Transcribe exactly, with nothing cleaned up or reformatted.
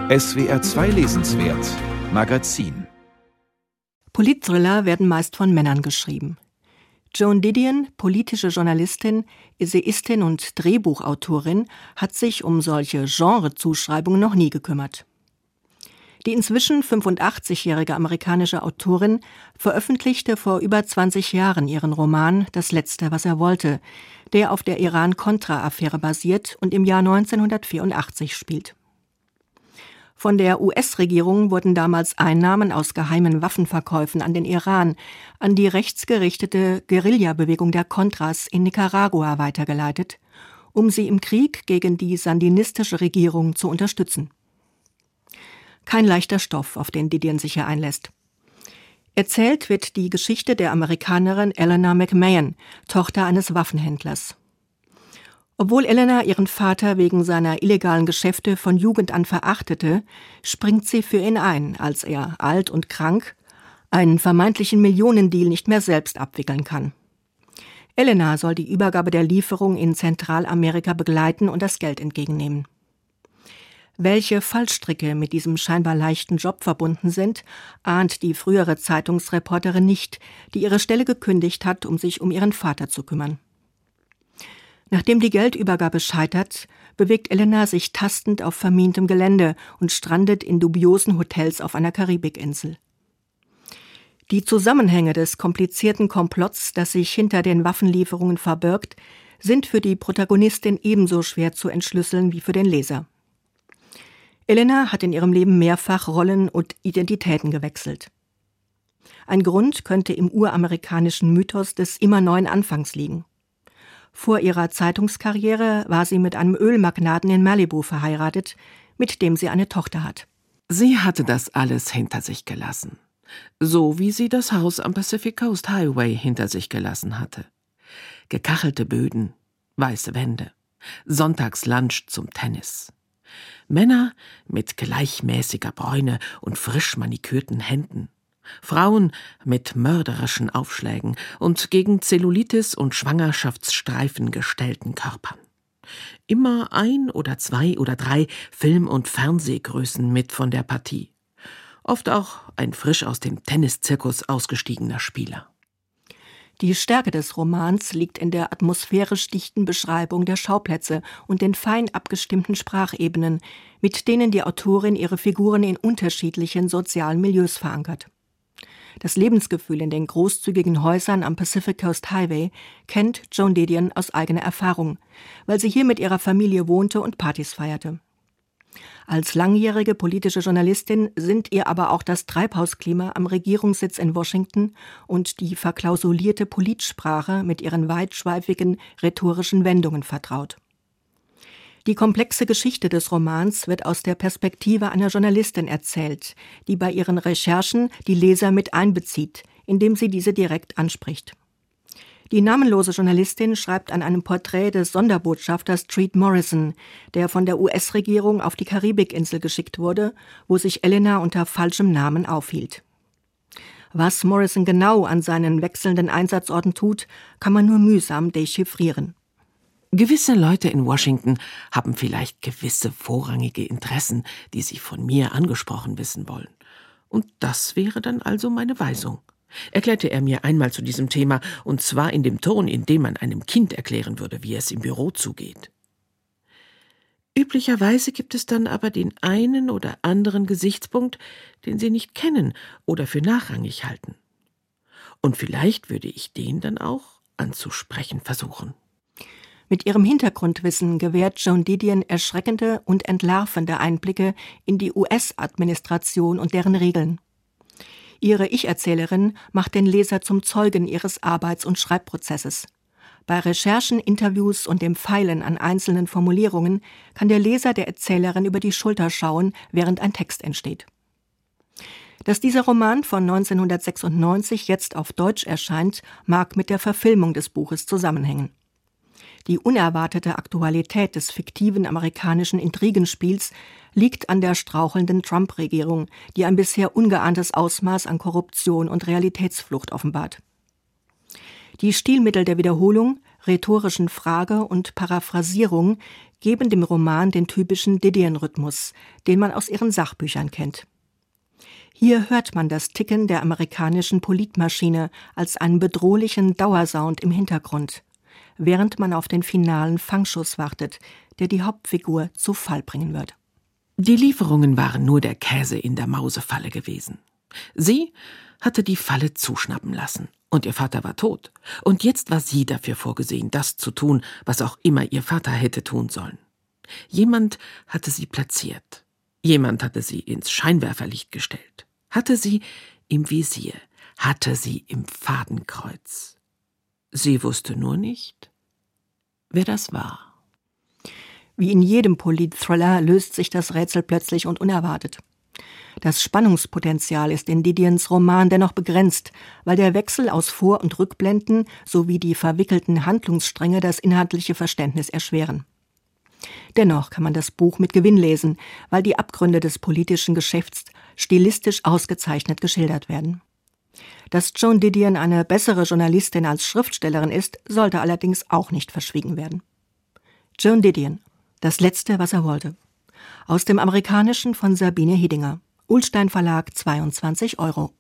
S W R zwei Lesenswert Magazin. Politthriller werden meist von Männern geschrieben. Joan Didion, politische Journalistin, Essayistin und Drehbuchautorin, hat sich um solche Genrezuschreibungen noch nie gekümmert. Die inzwischen fünfundachtzigjährige amerikanische Autorin veröffentlichte vor über zwanzig Jahren ihren Roman »Das Letzte, was er wollte«, der auf der Iran-Contra-Affäre basiert und im Jahr neunzehnhundertvierundachtzig spielt. Von der U S-Regierung wurden damals Einnahmen aus geheimen Waffenverkäufen an den Iran, an die rechtsgerichtete Guerillabewegung der Contras in Nicaragua weitergeleitet, um sie im Krieg gegen die sandinistische Regierung zu unterstützen. Kein leichter Stoff, auf den Didion sich hier einlässt. Erzählt wird die Geschichte der Amerikanerin Eleanor McMahon, Tochter eines Waffenhändlers. Obwohl Eleanor ihren Vater wegen seiner illegalen Geschäfte von Jugend an verachtete, springt sie für ihn ein, als er, alt und krank, einen vermeintlichen Millionendeal nicht mehr selbst abwickeln kann. Eleanor soll die Übergabe der Lieferung in Zentralamerika begleiten und das Geld entgegennehmen. Welche Fallstricke mit diesem scheinbar leichten Job verbunden sind, ahnt die frühere Zeitungsreporterin nicht, die ihre Stelle gekündigt hat, um sich um ihren Vater zu kümmern. Nachdem die Geldübergabe scheitert, bewegt Eleanor sich tastend auf vermintem Gelände und strandet in dubiosen Hotels auf einer Karibikinsel. Die Zusammenhänge des komplizierten Komplotts, das sich hinter den Waffenlieferungen verbirgt, sind für die Protagonistin ebenso schwer zu entschlüsseln wie für den Leser. Eleanor hat in ihrem Leben mehrfach Rollen und Identitäten gewechselt. Ein Grund könnte im uramerikanischen Mythos des immer neuen Anfangs liegen. Vor ihrer Zeitungskarriere war sie mit einem Ölmagnaten in Malibu verheiratet, mit dem sie eine Tochter hat. Sie hatte das alles hinter sich gelassen. So wie sie das Haus am Pacific Coast Highway hinter sich gelassen hatte. Gekachelte Böden, weiße Wände, Sonntagslunch zum Tennis. Männer mit gleichmäßiger Bräune und frisch manikürten Händen. Frauen mit mörderischen Aufschlägen und gegen Zellulitis und Schwangerschaftsstreifen gestellten Körpern. Immer ein oder zwei oder drei Film- und Fernsehgrößen mit von der Partie. Oft auch ein frisch aus dem Tenniszirkus ausgestiegener Spieler. Die Stärke des Romans liegt in der atmosphärisch dichten Beschreibung der Schauplätze und den fein abgestimmten Sprachebenen, mit denen die Autorin ihre Figuren in unterschiedlichen sozialen Milieus verankert. Das Lebensgefühl in den großzügigen Häusern am Pacific Coast Highway kennt Joan Didion aus eigener Erfahrung, weil sie hier mit ihrer Familie wohnte und Partys feierte. Als langjährige politische Journalistin sind ihr aber auch das Treibhausklima am Regierungssitz in Washington und die verklausulierte Politsprache mit ihren weitschweifigen rhetorischen Wendungen vertraut. Die komplexe Geschichte des Romans wird aus der Perspektive einer Journalistin erzählt, die bei ihren Recherchen die Leser mit einbezieht, indem sie diese direkt anspricht. Die namenlose Journalistin schreibt an einem Porträt des Sonderbotschafters Treat Morrison, der von der U S-Regierung auf die Karibikinsel geschickt wurde, wo sich Eleanor unter falschem Namen aufhielt. Was Morrison genau an seinen wechselnden Einsatzorten tut, kann man nur mühsam dechiffrieren. Gewisse Leute in Washington haben vielleicht gewisse vorrangige Interessen, die sie von mir angesprochen wissen wollen. Und das wäre dann also meine Weisung, erklärte er mir einmal zu diesem Thema, und zwar in dem Ton, in dem man einem Kind erklären würde, wie es im Büro zugeht. Üblicherweise gibt es dann aber den einen oder anderen Gesichtspunkt, den Sie nicht kennen oder für nachrangig halten. Und vielleicht würde ich den dann auch anzusprechen versuchen. Mit ihrem Hintergrundwissen gewährt Joan Didion erschreckende und entlarvende Einblicke in die U S-Administration und deren Regeln. Ihre Ich-Erzählerin macht den Leser zum Zeugen ihres Arbeits- und Schreibprozesses. Bei Recherchen, Interviews und dem Feilen an einzelnen Formulierungen kann der Leser der Erzählerin über die Schulter schauen, während ein Text entsteht. Dass dieser Roman von neunzehnhundertsechsundneunzig jetzt auf Deutsch erscheint, mag mit der Verfilmung des Buches zusammenhängen. Die unerwartete Aktualität des fiktiven amerikanischen Intrigenspiels liegt an der strauchelnden Trump-Regierung, die ein bisher ungeahntes Ausmaß an Korruption und Realitätsflucht offenbart. Die Stilmittel der Wiederholung, rhetorischen Frage und Paraphrasierung geben dem Roman den typischen Didion-Rhythmus, den man aus ihren Sachbüchern kennt. Hier hört man das Ticken der amerikanischen Politmaschine als einen bedrohlichen Dauersound im Hintergrund, während man auf den finalen Fangschuss wartet, der die Hauptfigur zu Fall bringen wird. Die Lieferungen waren nur der Käse in der Mausefalle gewesen. Sie hatte die Falle zuschnappen lassen, und ihr Vater war tot. Und jetzt war sie dafür vorgesehen, das zu tun, was auch immer ihr Vater hätte tun sollen. Jemand hatte sie platziert. Jemand hatte sie ins Scheinwerferlicht gestellt, hatte sie im Visier, hatte sie im Fadenkreuz. Sie wusste nur nicht, wer das war. Wie in jedem Polit-Thriller löst sich das Rätsel plötzlich und unerwartet. Das Spannungspotenzial ist in Didions Roman dennoch begrenzt, weil der Wechsel aus Vor- und Rückblenden sowie die verwickelten Handlungsstränge das inhaltliche Verständnis erschweren. Dennoch kann man das Buch mit Gewinn lesen, weil die Abgründe des politischen Geschäfts stilistisch ausgezeichnet geschildert werden. Dass Joan Didion eine bessere Journalistin als Schriftstellerin ist, sollte allerdings auch nicht verschwiegen werden. Joan Didion, das Letzte, was er wollte. Aus dem Amerikanischen von Sabine Hedinger. Ullstein Verlag, zweiundzwanzig Euro.